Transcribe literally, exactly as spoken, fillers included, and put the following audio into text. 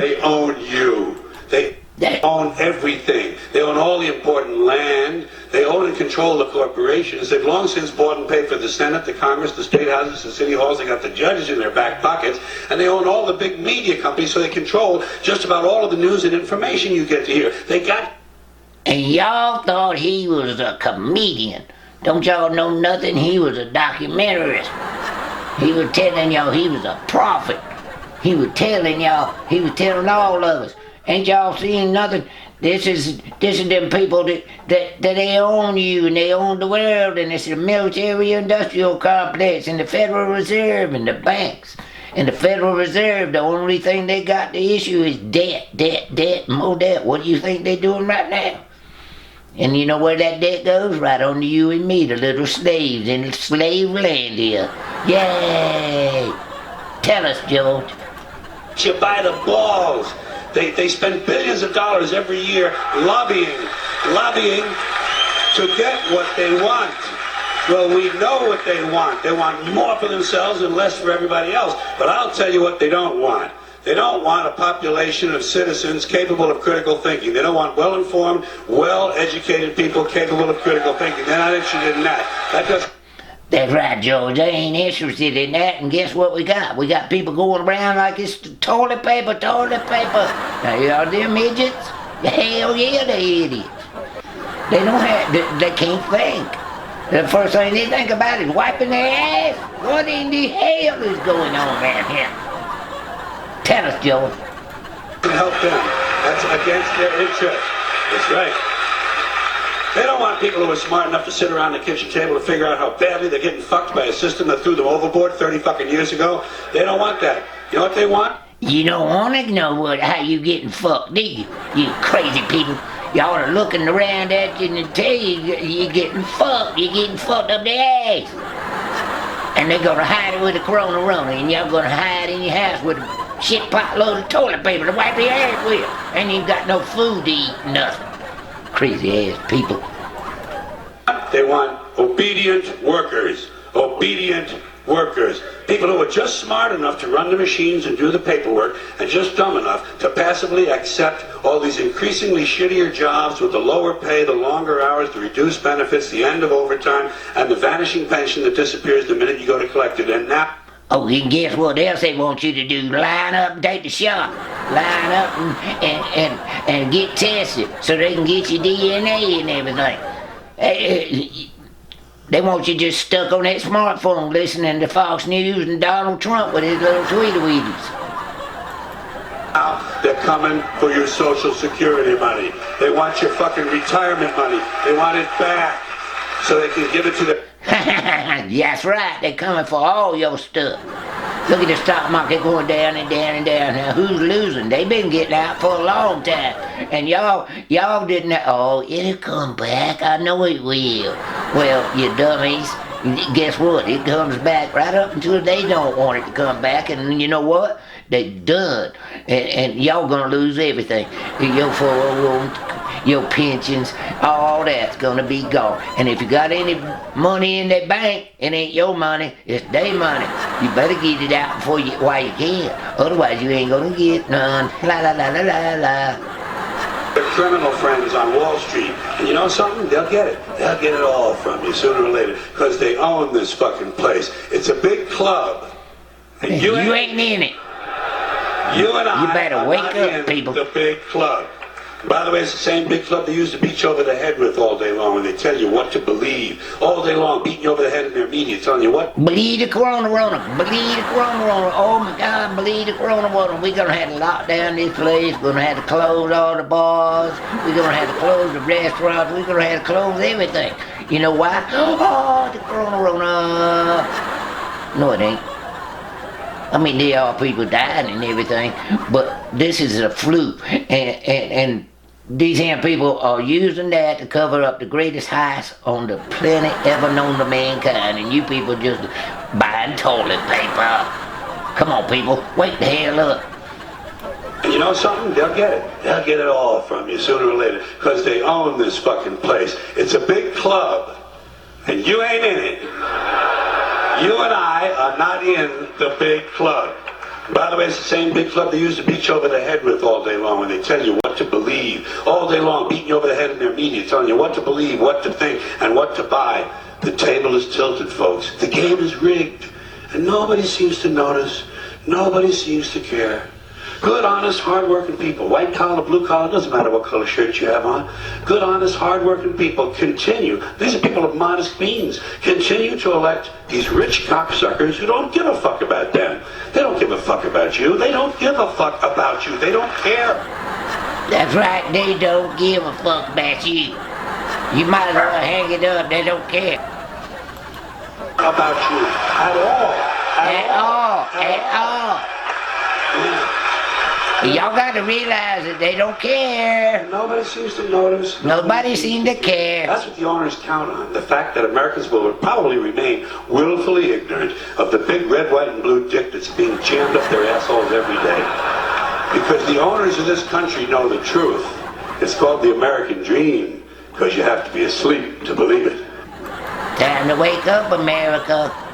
They own you. They own everything. They own all the important land. They own and control the corporations. They've long since bought and paid for the Senate, the Congress, the state houses, the city halls. They got the judges in their back pockets. And they own all the big media companies, so they control just about all of the news and information you get to hear. They got... And y'all thought he was a comedian. Don't y'all know nothing? He was a documentarist. He was telling y'all he was a prophet. He was telling y'all, he was telling all of us. Ain't y'all seen nothing? This is this is them people that, that, that they own you and they own the world, and it's the military industrial complex and the Federal Reserve and the banks. And the Federal Reserve, the only thing they got to issue is debt, debt, debt, more debt. What do you think they're doing right now? And you know where that debt goes? Right on to you and me, the little slaves in slave land here. Yay! Tell us, George. You buy the balls. They, they spend billions of dollars every year lobbying, lobbying to get what they want. Well, we know what they want. They want more for themselves and less for everybody else. But I'll tell you what they don't want. They don't want a population of citizens capable of critical thinking. They don't want well-informed, well-educated people capable of critical thinking. They're not interested in that. That doesn't... That's right, George. They ain't interested in that, and guess what we got? We got people going around like it's toilet paper, toilet paper. Now, y'all them idiots? Hell yeah, they idiots. They don't have, they, they can't think. The first thing they think about is wiping their ass. What in the hell is going on around here? Tell us, George. Help them. That's against their interest. That's right. They don't want people who are smart enough to sit around the kitchen table to figure out how badly they're getting fucked by a system that threw them overboard thirty fucking years ago. They don't want that. You know what they want? You don't want to know what how you getting fucked, do you? You crazy people. Y'all are looking around at you and tell you you're getting fucked. You're getting fucked up the ass. And they're gonna hide it with a Corona Rona, and y'all gonna hide in your house with a shit pot load of toilet paper to wipe your ass with. And you got no food to eat, nothing. Crazy ass people. They want obedient workers. Obedient workers. People who are just smart enough to run the machines and do the paperwork, and just dumb enough to passively accept all these increasingly shittier jobs with the lower pay, the longer hours, the reduced benefits, the end of overtime, and the vanishing pension that disappears the minute you go to collect it. And now... Oh, and guess what else they want you to do? Line up and take the shot. Line up and, and, and, and get tested so they can get your D N A and everything. They want you just stuck on that smartphone listening to Fox News and Donald Trump with his little tweety-weeties. Now they're coming for your Social Security money. They want your fucking retirement money. They want it back so they can give it to the... That's right, they're coming for all your stuff. Look at the stock market going down and down and down. Now who's losing? They've been getting out for a long time. And y'all, y'all didn't, oh, it'll come back, I know it will. Well, you dummies, guess what? It comes back right up until they don't want it to come back. And you know what? They're done. And, and y'all gonna lose everything. Your four oh one, your pensions, all that's gonna be gone. And if you got any money in that bank, it ain't your money, it's their money. You better get it out before you, while you can. Otherwise you ain't gonna get none. La la la la la la. Their criminal friends on Wall Street. And you know something? They'll get it. They'll get it all from you sooner or later. Because they own this fucking place. It's a big club. And you, you ain't, ain't in it. You and I you better are wake not up, in people. The big club. By the way, it's the same big club they used to beat you over the head with all day long, and they tell you what to believe all day long, beating you over the head in their media, telling you what. Believe the Corona Rona, believe the Corona Rona. Oh my God, believe the Corona Rona. We're gonna have to lock down this place. We're gonna have to close all the bars. We're gonna have to close the restaurants. We're gonna have to close everything. You know why? Oh, the Corona Rona. No, it ain't. I mean, there are people dying and everything, but this is a fluke, and, and, and these here people are using that to cover up the greatest heist on the planet ever known to mankind, and you people just buying toilet paper. Come on, people, wake the hell up. And you know something? They'll get it. They'll get it all from you sooner or later, because they own this fucking place. It's a big club, and you ain't in it. You and I are not in the big club. By the way, it's the same big club they used to beat you over the head with all day long when they tell you what to believe. All day long, beating you over the head in their media, telling you what to believe, what to think, and what to buy. The table is tilted, folks. The game is rigged. And nobody seems to notice. Nobody seems to care. Good, honest, hard-working people, white collar, blue collar, doesn't matter what color shirt you have on. Good, honest, hard-working people continue. These are people of modest means. Continue to elect these rich cocksuckers who don't give a fuck about them. They don't give a fuck about you. They don't give a fuck about you. They don't care. That's right, they don't give a fuck about you. You might as well hang it up, they don't care. About you. At all. At, At all, at all. Y'all got to realize that they don't care. Nobody seems to notice. Nobody seems to care. That's what the owners count on. The fact that Americans will probably remain willfully ignorant of the big red, white, and blue dick that's being jammed up their assholes every day. Because the owners of this country know the truth. It's called the American dream. Because you have to be asleep to believe it. Time to wake up, America.